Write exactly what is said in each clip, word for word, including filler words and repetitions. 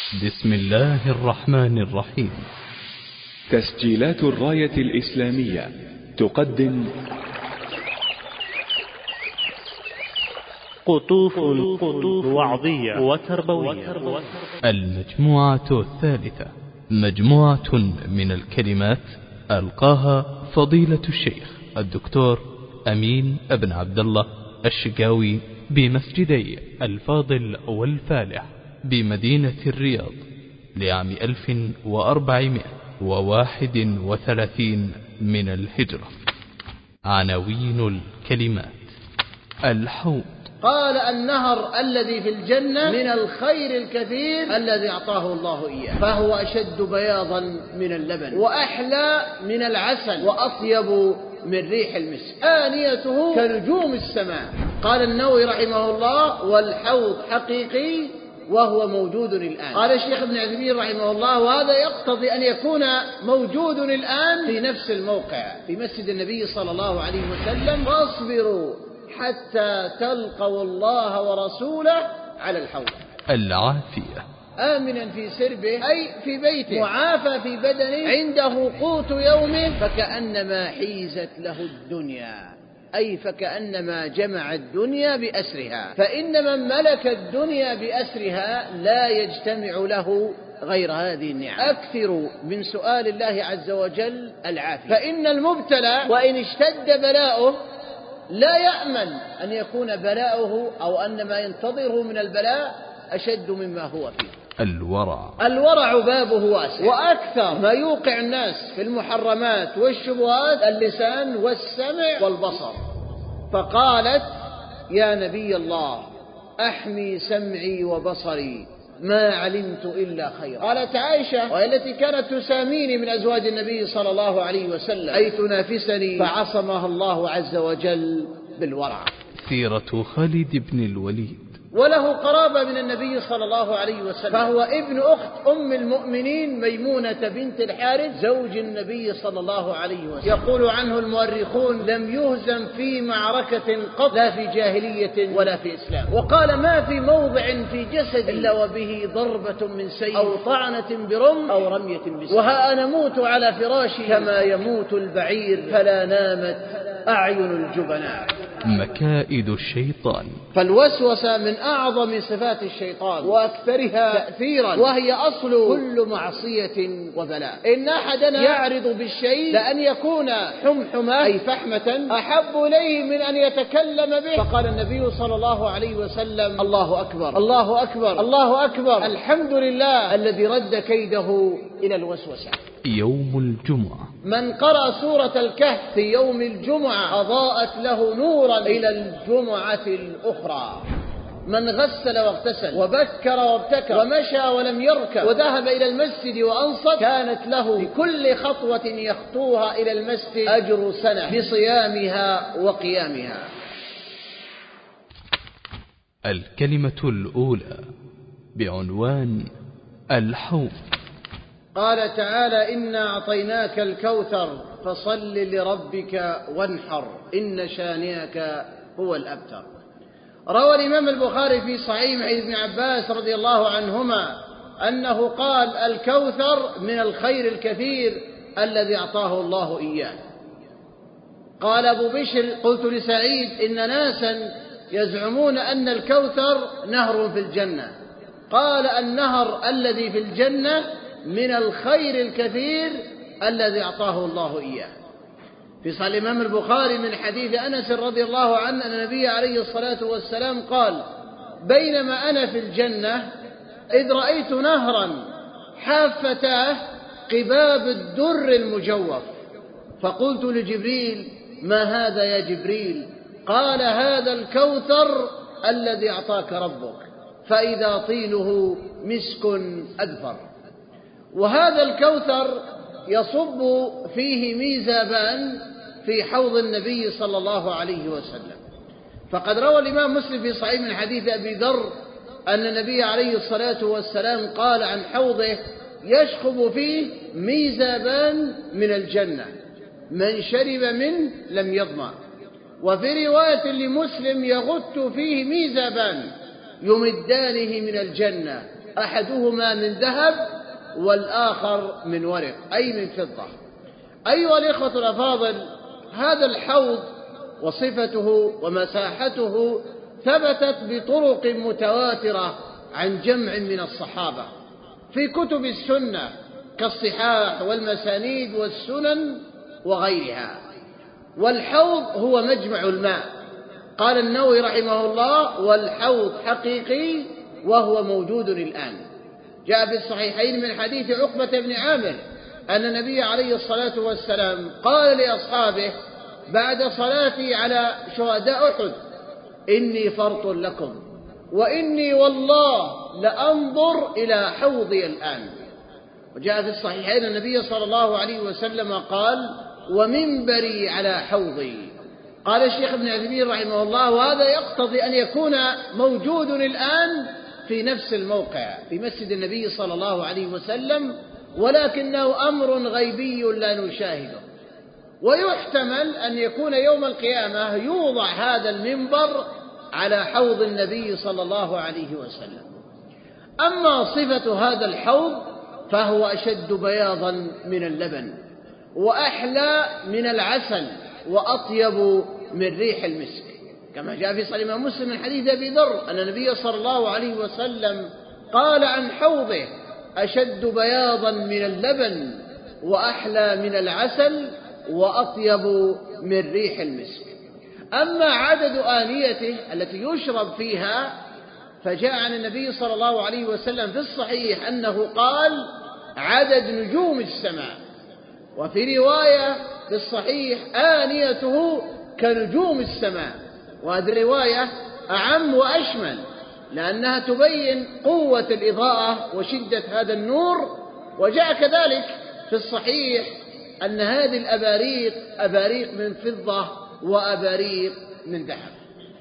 بسم الله الرحمن الرحيم. تسجيلات الراية الإسلامية تقدم قطوف قطوف وعظية وتربوية. المجموعة الثالثة، مجموعة من الكلمات ألقاها فضيلة الشيخ الدكتور أمين ابن عبد الله الشقاوي بمسجدي الفاضل والفالح بمدينة الرياض لعام ألف وأربعمائة وواحد وثلاثين من الهجرة. عناوين الكلمات: الحوض. قال النهر الذي في الجنة من الخير الكثير الذي أعطاه الله إياه، فهو أشد بياضا من اللبن وأحلى من العسل وأطيب من ريح المسك، آنيته كنجوم السماء. قال النووي رحمه الله: والحوض حقيقي وهو موجود الآن. قال الشيخ ابن عثيمين رحمه الله: وهذا يقتضي أن يكون موجود الآن في نفس الموقع في مسجد النبي صلى الله عليه وسلم. فاصبروا حتى تلقوا الله ورسوله على الحوض. العافية. آمنا في سربه أي في بيته، معافى في بدنه، عنده قوت يومه، فكأنما حيزت له الدنيا، أي فكأنما جمع الدنيا بأسرها. فإن من ملك الدنيا بأسرها لا يجتمع له غير هذه النعم. أكثروا من سؤال الله عز وجل العافية، فإن المبتلى وإن اشتد بلاؤه لا يأمن أن يكون بلاؤه أو أن ما ينتظره من البلاء أشد مما هو فيه. الورع. الورع بابه واسع، وأكثر ما يوقع الناس في المحرمات والشبهات اللسان والسمع والبصر. فقالت: يا نبي الله أحمي سمعي وبصري ما علمت إلا خيرا. قالت عائشة، وهي التي كانت تساميني من أزواج النبي صلى الله عليه وسلم، أي تنافسني، فعصمها الله عز وجل بالورع. سيرة خالد بن الوليد. وله قرابة من النبي صلى الله عليه وسلم، فهو ابن أخت أم المؤمنين ميمونة بنت الحارث زوج النبي صلى الله عليه وسلم. يقول عنه المؤرخون: لم يهزم في معركة قط، لا في جاهلية ولا في إسلام. وقال: ما في موضع في جسد إلا وبه ضربة من سيف أو طعنة برمح أو رمية بسيف. وها أنا موت على فراشي كما يموت البعير، فلا نامت أعين الجبناء. مكائد الشيطان. فالوسوسة من أعظم صفات الشيطان وأكثرها تأثيرا، وهي أصل كل معصية وبلاء. إن أحدنا يعرض بالشيء لأن يكون حمحمة أي فحمة أحب إليه من أن يتكلم به. فقال النبي صلى الله عليه وسلم: الله أكبر الله أكبر الله أكبر، الحمد لله الذي رد كيده إلى الوسوسة. يوم الجمعة. من قرأ سورة الكهف في يوم الجمعة أضاءت له نورا إلى الجمعة الأخرى. من غسل واغتسل وبكر وابتكر ومشى ولم يركب وذهب إلى المسجد وأنصت، كانت له بكل خطوة يخطوها إلى المسجد أجر سنة بصيامها وقيامها. الكلمة الأولى بعنوان الحوض. قال تعالى: إنا أعطيناك الكوثر فصل لربك وانحر إن شانئك هو الأبتر. روى الإمام البخاري في صحيح عن ابن عباس رضي الله عنهما أنه قال: الكوثر من الخير الكثير الذي أعطاه الله إياه. قال أبو بشر: قلت لسعيد: إن ناسا يزعمون أن الكوثر نهر في الجنة. قال: النهر الذي في الجنة من الخير الكثير الذي أعطاه الله إياه. في صحيح الإمام البخاري من حديث أنس رضي الله عنه أن النبي عليه الصلاة والسلام قال: بينما أنا في الجنة إذ رأيت نهرا حافتاه قباب الدر المجوف، فقلت لجبريل: ما هذا يا جبريل؟ قال: هذا الكوثر الذي أعطاك ربك، فإذا طينه مسك أدفر. وهذا الكوثر يصب فيه ميزابان في حوض النبي صلى الله عليه وسلم. فقد روى الإمام مسلم في صحيح من حديث أبي ذر أن النبي عليه الصلاة والسلام قال عن حوضه: يشخب فيه ميزابان من الجنة، من شرب منه لم يظمأ. وفي رواية لمسلم: يغت فيه ميزابان يمدانه من الجنة، أحدهما من ذهب والآخر من ورق أي من فضة. أيها الإخوة الأفاضل، هذا الحوض وصفته ومساحته ثبتت بطرق متواترة عن جمع من الصحابة في كتب السنة كالصحاح والمسانيد والسنن وغيرها. والحوض هو مجمع الماء. قال النووي رحمه الله: والحوض حقيقي وهو موجود الآن. جاء في الصحيحين من حديث عقبة بن عامر أن النبي عليه الصلاة والسلام قال لأصحابه بعد صلاتي على شهداء أحد: إني فرط لكم، وإني والله لأنظر إلى حوضي الآن. وجاء في الصحيحين النبي صلى الله عليه وسلم قال: ومنبري على حوضي. قال الشيخ ابن عثيمين رحمه الله: وهذا يقتضي أن يكون موجود الآن في نفس الموقع في مسجد النبي صلى الله عليه وسلم، ولكنه أمر غيبي لا نشاهده. ويحتمل أن يكون يوم القيامة يوضع هذا المنبر على حوض النبي صلى الله عليه وسلم. أما صفة هذا الحوض فهو أشد بياضا من اللبن، وأحلى من العسل، وأطيب من ريح المسك، كما جاء في صحيح مسلم من حديث أبي ذر أن النبي صلى الله عليه وسلم قال عن حوضه: أشد بياضا من اللبن، وأحلى من العسل، وأطيب من ريح المسك. أما عدد آنيته التي يشرب فيها فجاء عن النبي صلى الله عليه وسلم في الصحيح أنه قال: عدد نجوم السماء. وفي رواية في الصحيح: آنيته كنجوم السماء. وهذه الرواية أعم وأشمل، لأنها تبين قوة الإضاءة وشدة هذا النور. وجاء كذلك في الصحيح أن هذه الأباريق أباريق من فضة وأباريق من ذهب.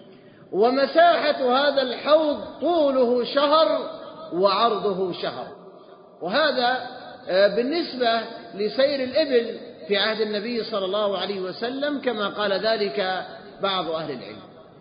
ومساحة هذا الحوض طوله شهر وعرضه شهر، وهذا بالنسبة لسير الإبل في عهد النبي صلى الله عليه وسلم، كما قال ذلك بعض أهل العلم.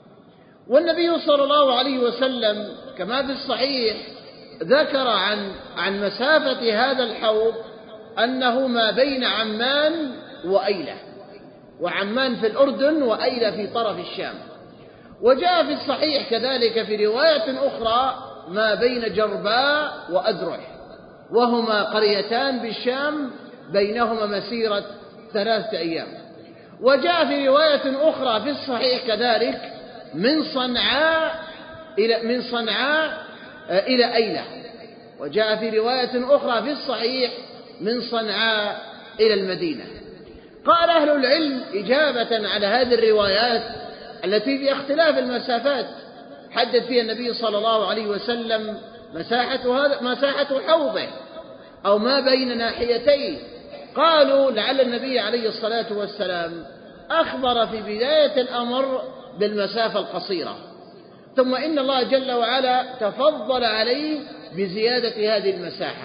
والنبي صلى الله عليه وسلم كما في الصحيح ذكر عن عن مسافة هذا الحوض أنه ما بين عمان وأيلة، وعمان في الأردن وأيلة في طرف الشام. وجاء في الصحيح كذلك في رواية أخرى ما بين جرباء وأدرح، وهما قريتان بالشام بينهما مسيرة ثلاثة أيام. وجاء في رواية أخرى في الصحيح كذلك من صنعاء إلى من صنعاء إلى أيلة. وجاء في رواية أخرى في الصحيح من صنعاء إلى المدينة. قال أهل العلم إجابة على هذه الروايات التي في اختلاف المسافات حدد فيها النبي صلى الله عليه وسلم مساحة هذا مساحة حوضه أو ما بين ناحيتيه. قالوا لعل النبي عليه الصلاة والسلام أخبر في بداية الأمر بالمسافة القصيرة، ثم إن الله جل وعلا تفضل عليه بزيادة هذه المساحة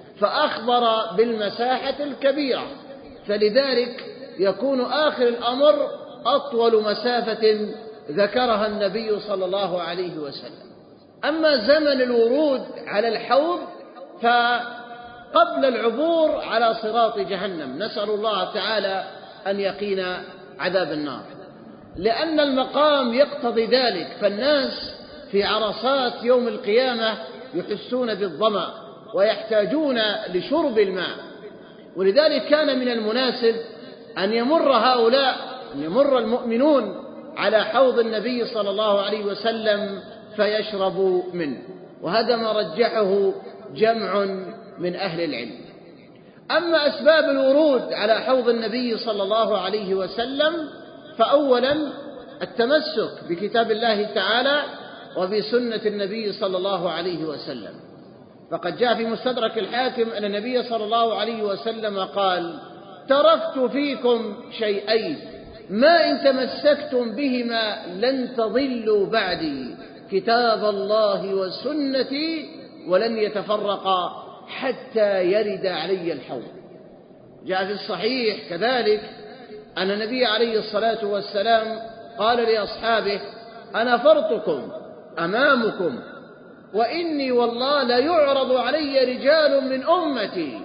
فأخبر بالمساحة الكبيرة، فلذلك يكون آخر الأمر أطول مسافة ذكرها النبي صلى الله عليه وسلم. أما زمن الورود على الحوض فقبل العبور على صراط جهنم، نسأل الله تعالى أن يقينا عذاب النار، لأن المقام يقتضي ذلك. فالناس في عرصات يوم القيامة يحسون بالظمأ ويحتاجون لشرب الماء، ولذلك كان من المناسب أن يمر هؤلاء أن يمر المؤمنون على حوض النبي صلى الله عليه وسلم فيشربوا منه، وهذا ما رجحه جمع من أهل العلم. أما أسباب الورود على حوض النبي صلى الله عليه وسلم فأولا التمسك بكتاب الله تعالى وبسنة النبي صلى الله عليه وسلم، فقد جاء في مستدرك الحاكم أن النبي صلى الله عليه وسلم قال: تركت فيكم شيئين ما إن تمسكتم بهما لن تضلوا بعدي، كتاب الله وسنتي، ولن يتفرقا حتى يرد علي الحوض. جاء في الصحيح كذلك أن النبي عليه الصلاة والسلام قال لأصحابه: أنا فرطكم أمامكم وإني والله لا يعرض علي رجال من أمتي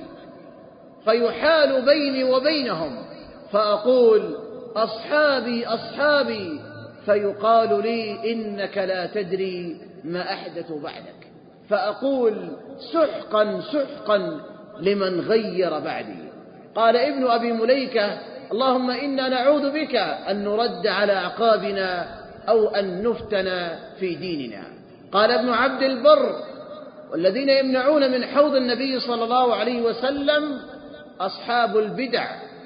فيحال بيني وبينهم فأقول أصحابي أصحابي فيقال لي إنك لا تدري ما أحدث بعدك، فأقول سحقا سحقا لمن غير بعدي. قال ابن أبي مليكة اللهم إنا نعوذ بك أن نرد على أعقابنا أو أن نفتن في ديننا. قال ابن عبد البر والذين يمنعون من حوض النبي صلى الله عليه وسلم أصحاب البدع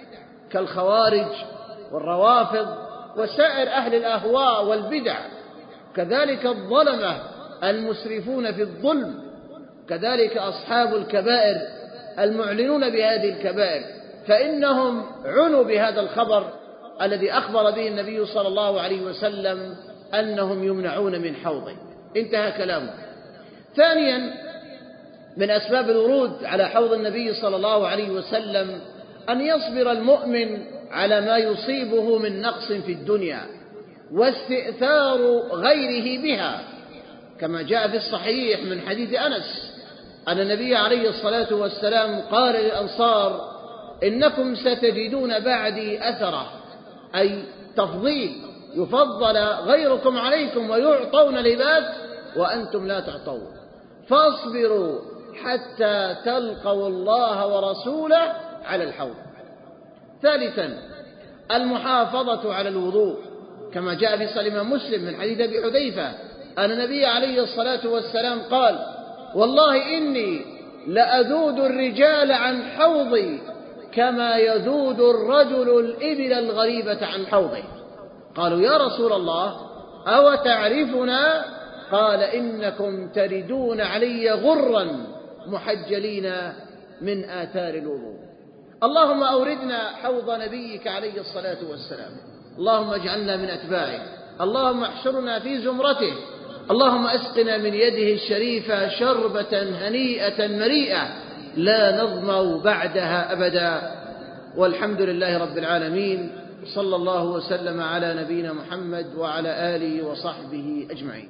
كالخوارج والروافض وسائر أهل الأهواء والبدع، كذلك الظلمة المسرفون في الظلم، كذلك أصحاب الكبائر المعلنون بهذه الكبائر، فإنهم عنوا بهذا الخبر الذي أخبر به النبي صلى الله عليه وسلم أنهم يمنعون من حوضه. انتهى كلامه. ثانيا من أسباب الورود على حوض النبي صلى الله عليه وسلم أن يصبر المؤمن على ما يصيبه من نقص في الدنيا واستئثار غيره بها، كما جاء في الصحيح من حديث أنس أن النبي عليه الصلاة والسلام قال للأنصار إنكم ستجدون بعدي أثرة، أي تفضيل، يفضل غيركم عليكم ويعطون لباس وأنتم لا تعطون، فاصبروا حتى تلقوا الله ورسوله على الحوض. ثالثا المحافظة على الوضوء، كما جاء في صحيح مسلم من حديث أبي حذيفة أن النبي عليه الصلاة والسلام قال والله إني لأذود الرجال عن حوضي كما يذود الرجل الإبل الغريبة عن حوضه. قالوا يا رسول الله أو تعرفنا؟ قال إنكم تردون علي غرا محجلين من آثار الوضوء. اللهم أوردنا حوض نبيك عليه الصلاة والسلام، اللهم اجعلنا من أتباعه، اللهم احشرنا في زمرته، اللهم أسقنا من يده الشريفة شربة هنيئة مريئة لا نظمأ بعدها أبدا. والحمد لله رب العالمين، صلى الله وسلم على نبينا محمد وعلى آله وصحبه أجمعين.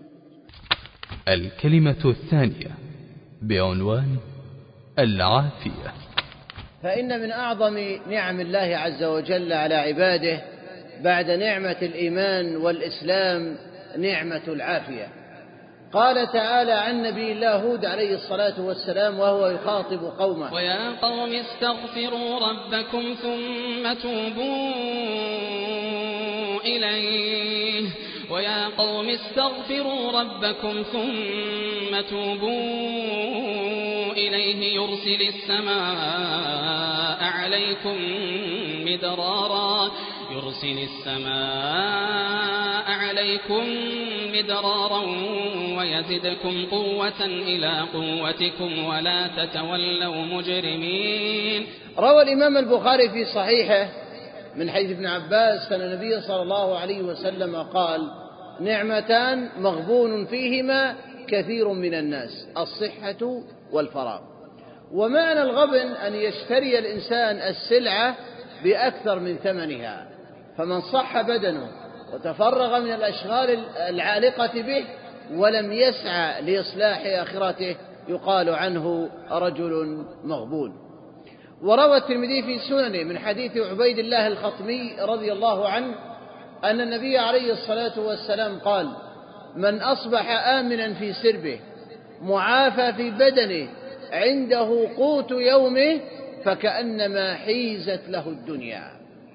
الكلمة الثانية بعنوان العافية. فإن من أعظم نعم الله عز وجل على عباده بعد نعمة الإيمان والإسلام نعمة العافية. قال تعالى عن نبي الله هود عليه الصلاة والسلام وهو يخاطب قومه ويا قوم استغفروا ربكم ثم توبوا إليه ويا قوم استغفروا ربكم ثم توبوا إليه يرسل السماء عليكم مدرارا يرسل السماء عليكم مدرارا ويزدكم قوة إلى قوتكم ولا تتولوا مجرمين. روى الإمام البخاري في صحيحه من حديث ابن عباس أن النبي صلى الله عليه وسلم قال نعمتان مغبون فيهما كثير من الناس الصحة والفراغ. ومعنى الغبن أن يشتري الإنسان السلعة بأكثر من ثمنها، فمن صح بدنه وتفرغ من الأشغال العالقة به ولم يسعى لإصلاح آخرته يقال عنه رجل مغبون. وروى الترمذي في سننه من حديث عبيد الله الخطمي رضي الله عنه أن النبي عليه الصلاة والسلام قال من أصبح آمنا في سربه معافى في بدنه عنده قوت يومه فكأنما حيزت له الدنيا.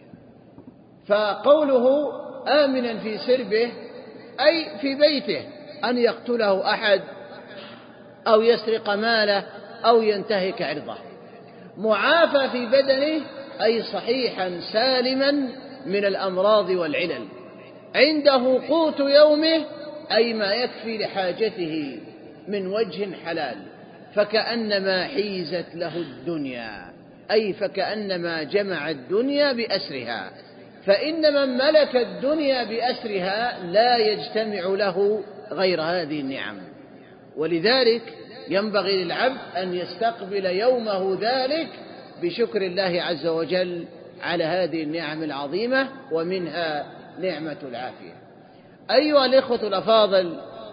فقوله آمنا في سربه أي في بيته، أن يقتله أحد أو يسرق ماله أو ينتهك عرضه. معافى في بدنه أي صحيحا سالما من الأمراض والعلل. عنده قوت يومه أي ما يكفي لحاجته من وجه حلال. فكأنما حيزت له الدنيا أي فكأنما جمع الدنيا بأسرها، فإن من ملك الدنيا بأسرها لا يجتمع له غير هذه النعم. ولذلك ينبغي للعبد أن يستقبل يومه ذلك بشكر الله عز وجل على هذه النعم العظيمة، ومنها نعمة العافية. أيها الإخوة الأفاضل،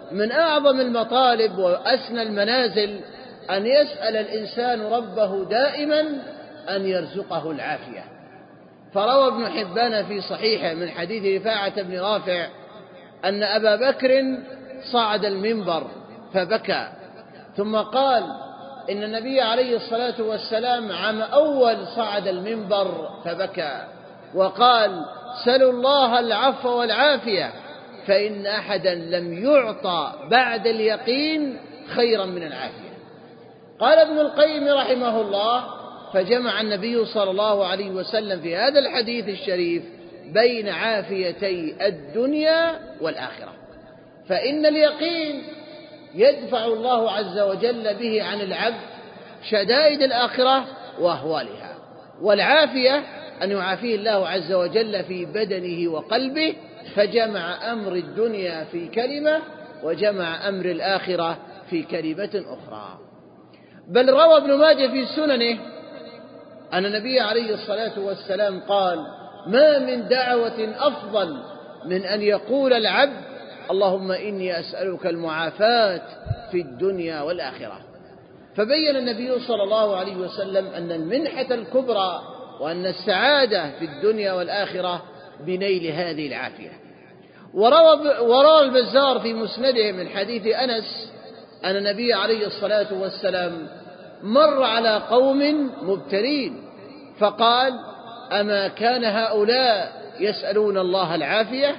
من أعظم المطالب وأسنى المنازل أن يسأل الإنسان ربه دائما أن يرزقه العافية. فروى ابن حبان في صحيحه من حديث رفاعة بن رافع أن أبا بكر صعد المنبر فبكى، ثم قال إن النبي عليه الصلاة والسلام عام أول صعد المنبر فبكى وقال: سلوا الله العفو والعافية فإن أحدا لم يعطى بعد اليقين خيرا من العافية. قال ابن القيم رحمه الله: فجمع النبي صلى الله عليه وسلم في هذا الحديث الشريف بين عافيتي الدنيا والآخرة، فإن اليقين يدفع الله عز وجل به عن العبد شدائد الآخرة وأهوالها، والعافية أن يعافيه الله عز وجل في بدنه وقلبه، فجمع أمر الدنيا في كلمة وجمع أمر الآخرة في كلمة أخرى. بل روى ابن ماجه في سننه أن النبي عليه الصلاة والسلام قال: ما من دعوة أفضل من أن يقول العبد: اللهم إني أسألك المعافاة في الدنيا والآخرة. فبين النبي صلى الله عليه وسلم أن المنحة الكبرى وأن السعادة في الدنيا والآخرة بنيل هذه العافية. وروى, وروى البزار في مسنده من حديث أنس أن النبي عليه الصلاة والسلام مر على قوم مبتلين فقال: أما كان هؤلاء يسألون الله العافية؟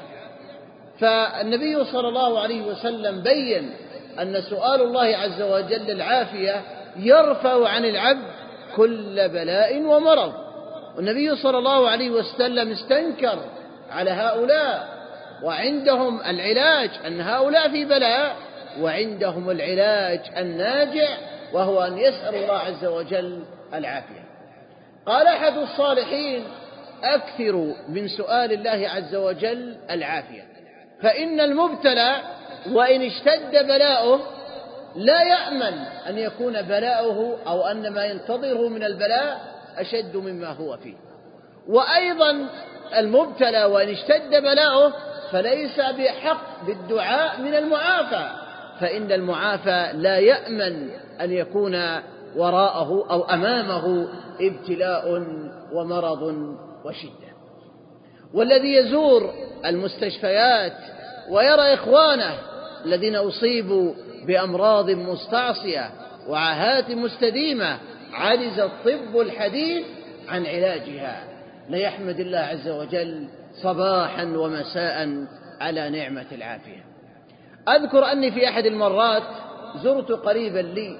فالنبي صلى الله عليه وسلم بين أن سؤال الله عز وجل العافية يرفع عن العبد كل بلاء ومرض. والنبي صلى الله عليه وسلم استنكر على هؤلاء وعندهم العلاج أن هؤلاء في بلاء، وعندهم العلاج الناجع وهو أن يسأل الله عز وجل العافية. قال أحد الصالحين: أكثروا من سؤال الله عز وجل العافية، فإن المبتلى وإن اشتد بلاؤه لا يأمن أن يكون بلاؤه أو أن ما ينتظره من البلاء أشد مما هو فيه. وأيضا المبتلى وإن اشتد بلاؤه فليس بحق بالدعاء من المعافى، فإن المعافى لا يأمن أن يكون وراءه أو أمامه ابتلاء ومرض وشدة. والذي يزور المستشفيات ويرى إخوانه الذين أصيبوا بأمراض مستعصية وعاهات مستديمة عجز الطب الحديث عن علاجها، ليحمد الله عز وجل صباحا ومساء على نعمة العافية. أذكر أني في أحد المرات زرت قريبا لي،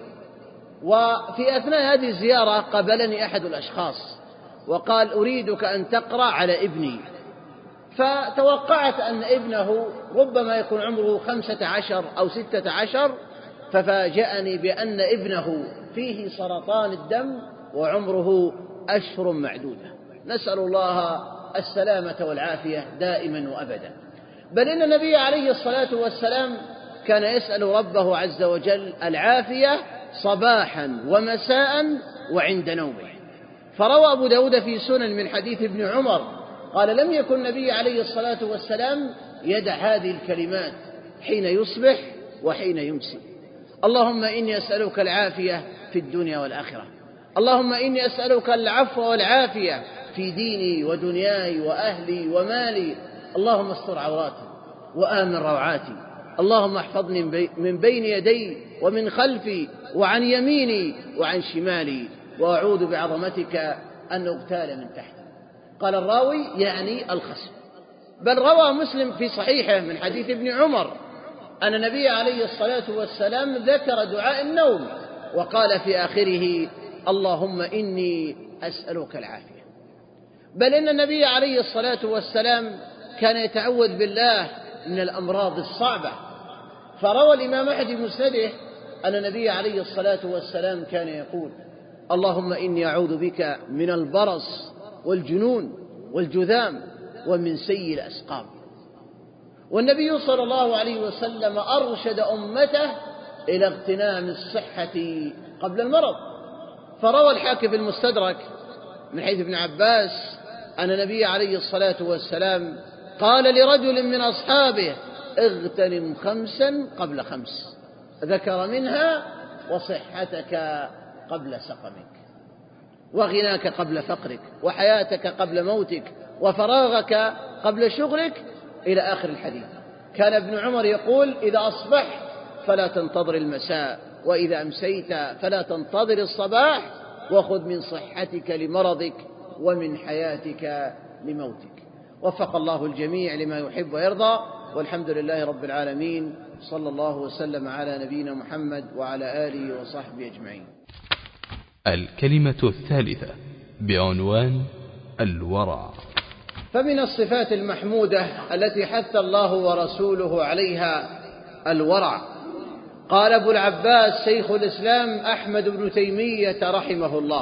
وفي أثناء هذه الزيارة قابلني أحد الأشخاص وقال: أريدك أن تقرأ على ابني. فتوقعت أن ابنه ربما يكون عمره خمسة عشر أو ستة عشر، ففاجأني بأن ابنه فيه سرطان الدم وعمره أشهر معدودة. نسأل الله السلامة والعافية دائما وأبدا. بل إن النبي عليه الصلاة والسلام كان يسأل ربه عز وجل العافية صباحا ومساء وعند نومه. فروى أبو داود في سنن من حديث ابن عمر قال: لم يكن النبي عليه الصلاة والسلام يدع هذه الكلمات حين يصبح وحين يمسي: اللهم إني أسألك العافية في الدنيا والآخرة، اللهم إني أسألك العفو والعافية في ديني ودنياي وأهلي ومالي، اللهم استر عوراتي وآمن روعاتي، اللهم احفظني من بين يدي ومن خلفي وعن يميني وعن شمالي، وأعوذ بعظمتك أن أغتال من تحتي. قال الراوي يعني الخصم. بل روى مسلم في صحيحه من حديث ابن عمر أن النبي عليه الصلاة والسلام ذكر دعاء النوم وقال في آخره: اللهم إني أسألك العافية. بل إن النبي عليه الصلاة والسلام كان يتعوذ بالله من الأمراض الصعبة. فروى الإمام أحمد في مسنده أن النبي عليه الصلاة والسلام كان يقول: اللهم إني أعوذ بك من البرص والجنون والجذام ومن سيء الأسقام. والنبي صلى الله عليه وسلم أرشد أمته إلى اغتنام الصحة قبل المرض. فروى الحاكم في المستدرك من حديث ابن عباس أن النبي عليه الصلاة والسلام قال لرجل من أصحابه: اغتنم خمسا قبل خمس، ذكر منها وصحتك قبل سقمك، وغناك قبل فقرك، وحياتك قبل موتك، وفراغك قبل شغلك، إلى آخر الحديث. كان ابن عمر يقول: إذا أصبحت فلا تنتظر المساء، وإذا أمسيت فلا تنتظر الصباح، وخذ من صحتك لمرضك ومن حياتك لموتك. وفق الله الجميع لما يحب ويرضى، والحمد لله رب العالمين، صلى الله وسلم على نبينا محمد وعلى آله وصحبه أجمعين. الكلمة الثالثة بعنوان الورع. فمن الصفات المحمودة التي حث الله ورسوله عليها الورع. قال أبو العباس شيخ الإسلام أحمد بن تيمية رحمه الله: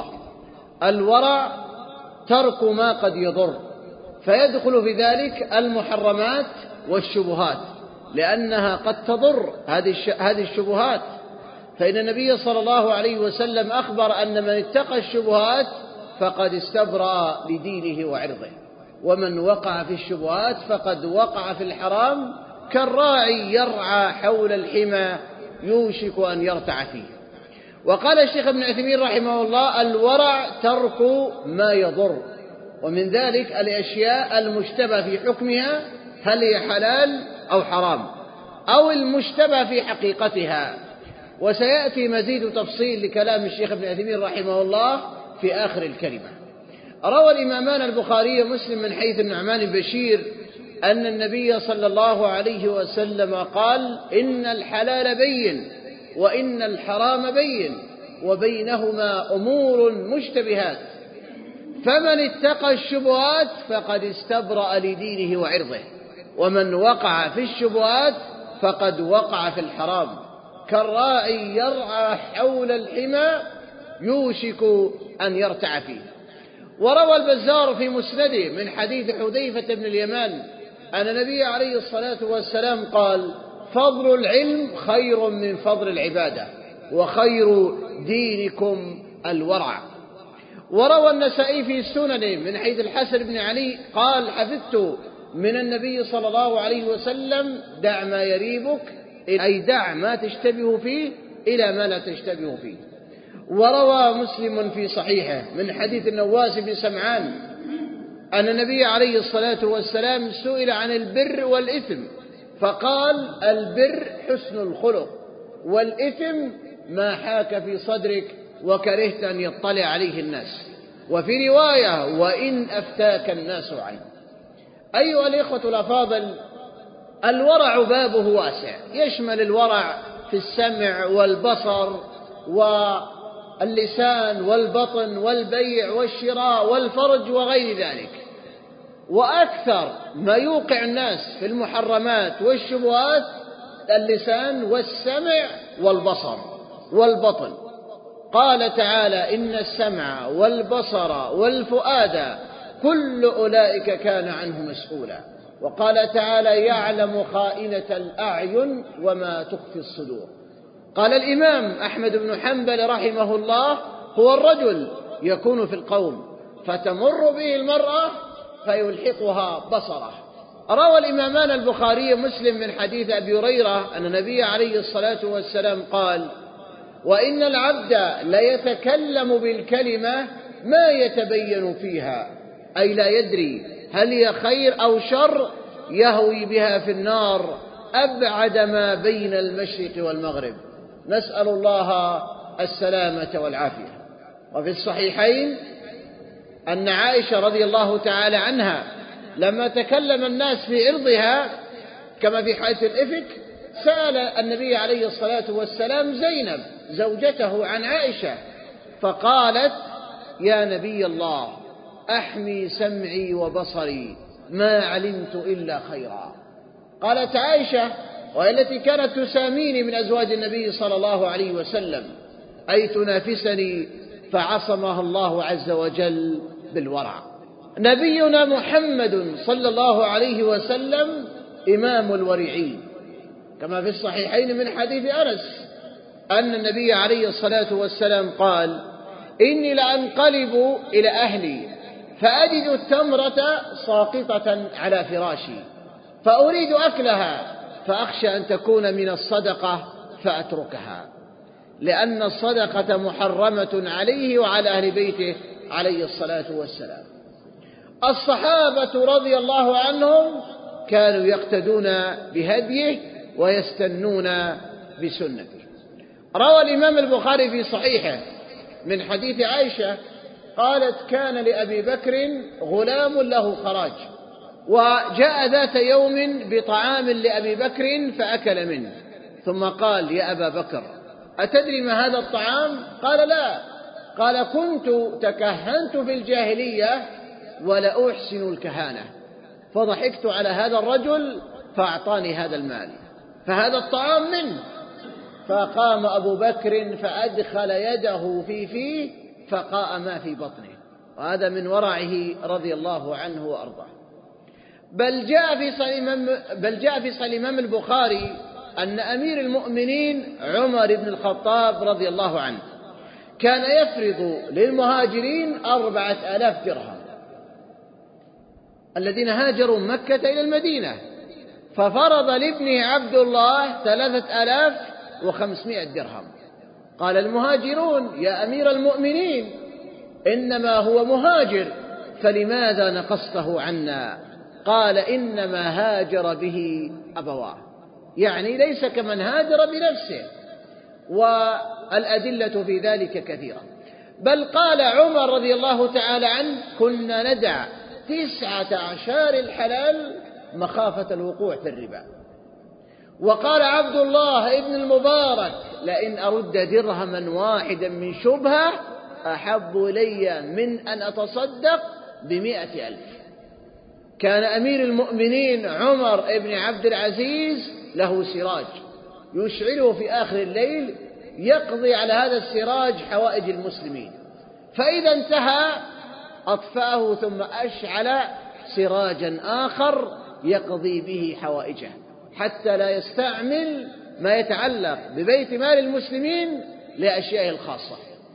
الورع ترك ما قد يضر، فيدخل في ذلك المحرمات والشبهات، لأنها قد تضر هذه الشبهات. فإن النبي صلى الله عليه وسلم أخبر أن من اتقى الشبهات فقد استبرأ لدينه وعرضه، ومن وقع في الشبهات فقد وقع في الحرام، كالراعي يرعى حول الحمى يوشك أن يرتع فيه. وقال الشيخ ابن عثيمين رحمه الله: الورع ترك ما يضر، ومن ذلك الأشياء المشتبه في حكمها، هل هي حلال أو حرام، أو المشتبه في حقيقتها. وسيأتي مزيد تفصيل لكلام الشيخ ابن عثيمين رحمه الله في آخر الكلمة. روى الإمامان البخاري ومسلم من حديث النعمان بن بشير أن النبي صلى الله عليه وسلم قال: إن الحلال بين وإن الحرام بين وبينهما أمور مشتبهات، فمن اتقى الشبهات فقد استبرأ لدينه وعرضه، ومن وقع في الشبهات فقد وقع في الحرام، كالراعي يرعى حول الحمى يوشك أن يرتع فيه. وروى البزار في مسنده من حديث حذيفة بن اليمان أن النبي عليه الصلاة والسلام قال: فضل العلم خير من فضل العبادة، وخير دينكم الورع. وروى النسائي في سننه من حديث الحسن بن علي قال: حفظت من النبي صلى الله عليه وسلم: دع ما يريبك، أي دع ما تشتبه فيه إلى ما لا تشتبه فيه. وروى مسلم في صحيحه من حديث النواس بن سمعان أن النبي عليه الصلاة والسلام سئل عن البر والإثم فقال: البر حسن الخلق، والإثم ما حاك في صدرك وكرهت أن يطلع عليه الناس. وفي رواية: وإن أفتاك الناس عنه. أيها الإخوة الأفاضل، الورع بابه واسع، يشمل الورع في السمع والبصر واللسان والبطن والبيع والشراء والفرج وغير ذلك. وأكثر ما يوقع الناس في المحرمات والشبهات اللسان والسمع والبصر والبطن. قال تعالى: إن السمع والبصر والفؤاد كل أولئك كان عنه مسؤولا. وقال تعالى: يعلم خائنة الأعين وما تخفي الصدور. قال الإمام أحمد بن حنبل رحمه الله: هو الرجل يكون في القوم فتمر به المرأة فيلحقها بصره. روى الإمامان البخاري ومسلم من حديث أبي هريرة أن النبي عليه الصلاة والسلام قال: وإن العبد ليتكلم بالكلمة ما يتبين فيها، أي لا يدري هل هي خير أو شر، يهوي بها في النار أبعد ما بين المشرق والمغرب. نسأل الله السلامة والعافية. وفي الصحيحين أن عائشة رضي الله تعالى عنها لما تكلم الناس في عرضها كما في حادث الإفك سأل النبي عليه الصلاة والسلام زينب زوجته عن عائشة، فقالت: يا نبي الله، أحمي سمعي وبصري، ما علمت إلا خيرا. قالت عائشة، وهي التي كانت تساميني من أزواج النبي صلى الله عليه وسلم، أي تنافسني، فعصمها الله عز وجل بالورع. نبينا محمد صلى الله عليه وسلم إمام الورعين، كما في الصحيحين من حديث أنس أن النبي عليه الصلاة والسلام قال: إني لأنقلب إلى أهلي فأجد التمرة ساقطة على فراشي، فأريد أكلها فأخشى أن تكون من الصدقة فأتركها، لأن الصدقة محرمة عليه وعلى أهل بيته عليه الصلاة والسلام. الصحابة رضي الله عنهم كانوا يقتدون بهديه ويستنون بسنته. روى الإمام البخاري في صحيحه من حديث عائشة قالت: كان لأبي بكر غلام له خراج، وجاء ذات يوم بطعام لأبي بكر فأكل منه، ثم قال: يا أبا بكر، أتدري ما هذا الطعام؟ قال: لا. قال: كنت تكهنت في الجاهلية ولا أحسن الكهانة، فضحكت على هذا الرجل فأعطاني هذا المال، فهذا الطعام منه. فقام أبو بكر فأدخل يده في فيه فقاء ما في بطنه، وهذا من ورعه رضي الله عنه وأرضاه. بل جاء في صحيح بل جاء في صحيح الإمام البخاري أن أمير المؤمنين عمر بن الخطاب رضي الله عنه كان يفرض للمهاجرين أربعة آلاف درهم الذين هاجروا مكة إلى المدينة، ففرض لابنه عبد الله ثلاثة آلاف وخمسمائة درهم. قال المهاجرون: يا أمير المؤمنين، إنما هو مهاجر، فلماذا نقصته عنا؟ قال: إنما هاجر به أبواه، يعني ليس كمن هاجر بنفسه، والأدلة في ذلك كثيرة. بل قال عمر رضي الله تعالى عنه: كنا ندع تسعة أعشار الحلال مخافة الوقوع في الربا. وقال عبد الله ابن المبارك: لئن أرد درهما واحدا من شبهة أحب إلي من أن أتصدق بمئة ألف. كان أمير المؤمنين عمر بن عبد العزيز له سراج يشعله في آخر الليل، يقضي على هذا السراج حوائج المسلمين، فإذا انتهى أطفأه ثم أشعل سراجا آخر يقضي به حوائجه، حتى لا يستعمل ما يتعلق ببيت مال المسلمين لأشيائه الخاصة.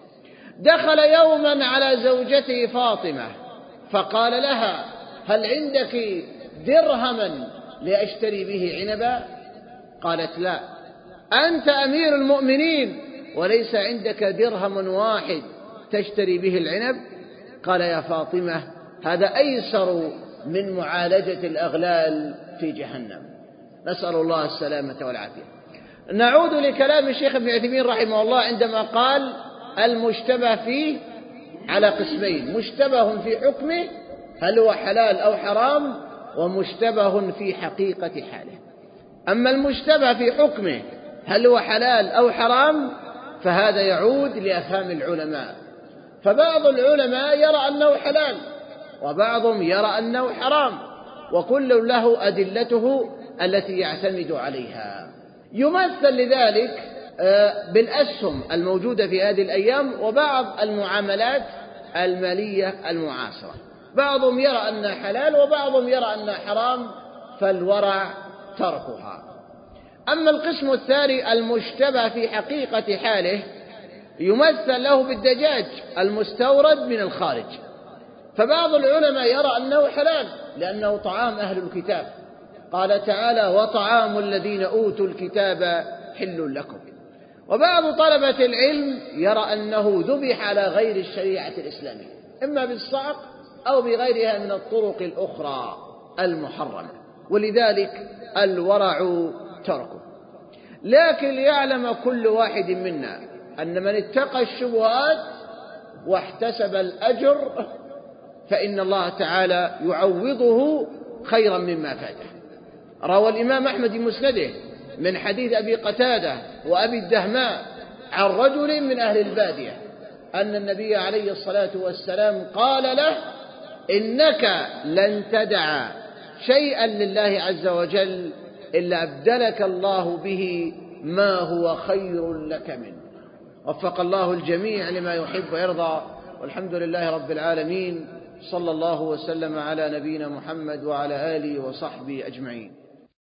دخل يوما على زوجته فاطمة فقال لها: هل عندك درهما لأشتري به عنبا؟ قالت: لا. أنت أمير المؤمنين وليس عندك درهم واحد تشتري به العنب؟ قال: يا فاطمة، هذا أيسر من معالجة الأغلال في جهنم. نسأل الله السلامة والعافية. نعود لكلام الشيخ ابن عثيمين رحمه الله عندما قال: المشتبه فيه على قسمين: مشتبه في حكمه هل هو حلال أو حرام، ومشتبه في حقيقة حاله. أما المشتبه في حكمه هل هو حلال أو حرام فهذا يعود لأفهام العلماء، فبعض العلماء يرى أنه حلال وبعضهم يرى أنه حرام، وكل له أدلته التي يعتمد عليها. يمثل لذلك بالأسهم الموجودة في هذه الأيام وبعض المعاملات المالية المعاصرة، بعضهم يرى أنها حلال وبعضهم يرى أنها حرام، فالورع تركها. أما القسم الثاني المشتبه في حقيقة حاله يمثل له بالدجاج المستورد من الخارج، فبعض العلماء يرى أنه حلال لأنه طعام أهل الكتاب، قال تعالى: وطعام الذين أوتوا الكتاب حل لكم. وبعض طلبة العلم يرى أنه ذبح على غير الشريعة الإسلامية، إما بالصعق أو بغيرها من الطرق الأخرى المحرمة، ولذلك الورع تركه. لكن ليعلم كل واحد منا أن من اتقى الشبهات واحتسب الأجر فإن الله تعالى يعوضه خيرا مما فاته. روى الإمام أحمد مسنده من حديث أبي قتادة وأبي الدهماء عن رجل من أهل البادية أن النبي عليه الصلاة والسلام قال له: إنك لن تدع شيئا لله عز وجل إلا أبدلك الله به ما هو خير لك منه. وفق الله الجميع لما يحب ويرضى، والحمد لله رب العالمين. صلى الله وسلم على نبينا محمد وعلى آله وصحبه أجمعين.